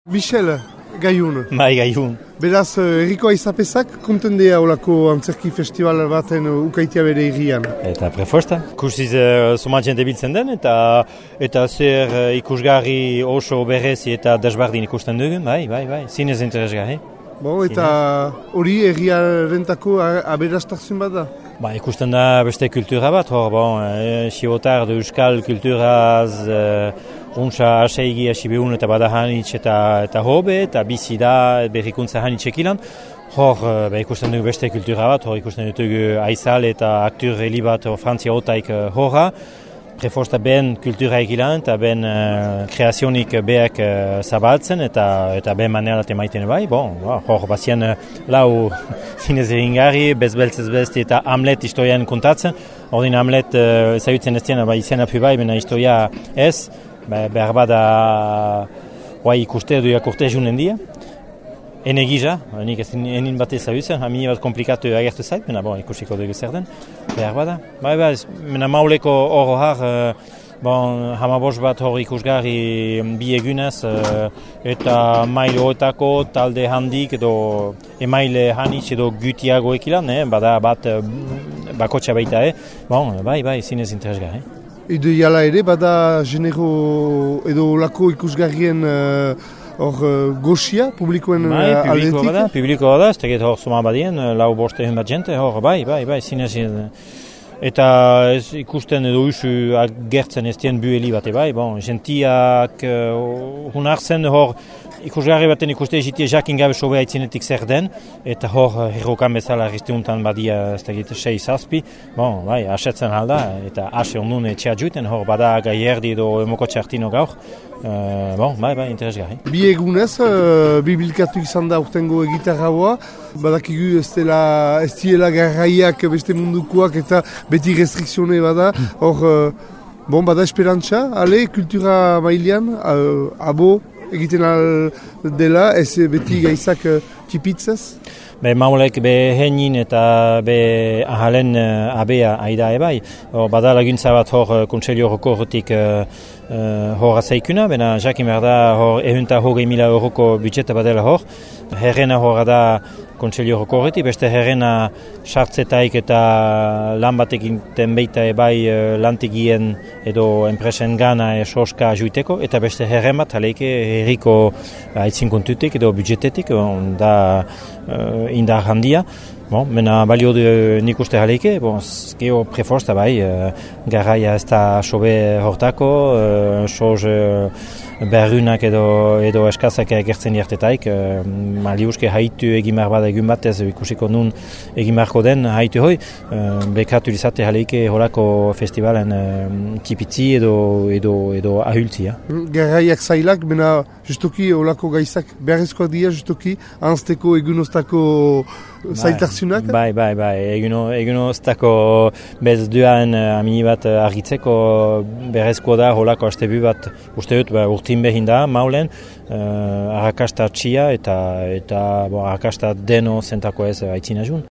Michel, Gaiun. Bai, Gaiun. Beraz, herriko aizapezak konten dea olako antzerki festival baten ukaitia bere herrian. Eta prefosta. Kusiz soma jente biltzen den, eta zer ikusgarri oso berezi eta desbardin ikusten dugun, bai, zinez interesgarri. Bon, eta hori herriarentako aberastakzun bat da? Ba, ikusten da beste kultura bat, hor, xibotar da euskal kulturaz untsa aseigi asibehun eta bada hanitz eta hobe, eta bizi da berrikuntza hanitz ekilan. Hor, ikusten dugu beste kultura bat, hor ikusten dugu aizal eta aktur heli bat Frantzia otaik horra. Prefosta ben kultura ekilan eta ben kreazionik beak zabaltzen eta ben manera temaiten bai. Hor, bazien lau zinez eringarri, bezbeltzez beste eta Hamlet historian kontatzen. Ordin Hamlet ezagutzen ez diena izena pu bai, bena historia ez. Behar bada ikuste edo jakurte junen dia. Ene gisa, nik ez enin bat ezagutzen, hamini bat komplikatu agertu zait, bena ikusiko dugu zer den. Behar bada. Mena mauleko hor har, hamabos bat hor ikusgarri bi egunez, eta mail horretako talde handik edo emaile hanitz edo gutiago ekilan, bada bat bakotxa baita, zinez interesgarri. Edo jala ere, bada genero edo lako ikusgarrien goxia, publikoen aldetik? Publiko bada, ez teget hor suma badien, lau boste bat jente, hor, zinez. Eta ez ikusten edo usu agertzen ez dien bueli bate gentiak hunartzen hor, ikusgarri baten ikuste egitea jakin gabe sobe haitzinetik zer den, eta hor herrokan bezala arriztiuntan badia ez tegit 6-7, asetzen halda, eta ase ondun etxea juiten, hor bada gai erdi edo emoko txartino gaur, interesgarri. Bi egunez, bibilkatu izan da urtengo egitarraua, badakigu ez diela garraiak beste mundukoak eta beti restrikzione bada, hor, bada esperantza, ale, kultura mailean, abo, egiten dela, ez beti gaizak tipitzez? Maulek henin eta ahalen abea aida ebai. Bada laguntza bat hor kontselio horretik hor azaikuna, bena jakin behar da hor ehunta hogei mila euroko budjeta badela hor. Herrena hor da kontselio horretik, beste herrena sartzetaik eta lan batekin tenbeita ebai lantegien edo enpresen gana soska juiteko, eta beste herren bat haleike herriko aitzin kontutik edo budjetetik, da indar handia. Mena balio nik uste haleike, geho preforsta garraia ez da sobe hortako, soz berrunak edo eskazak egertzen jartetaik, maliuske haitu egimar bada egun batez ikusiko nun egimarko den haitu hoi, bekatu izate haleike horako festivalen tipitzi edo ahultzi. Garraiak zailak, bena justuki horako gaizak beharrezkoak dira justuki anzteko egunoztako zailtarzunak? Egunoztako bez duan amini bat argitzeko beharrezkoa da horako astebu bat uste dut urtin behin da maulen, arrakasta txia eta arrakasta deno zentako ez aitzina jun.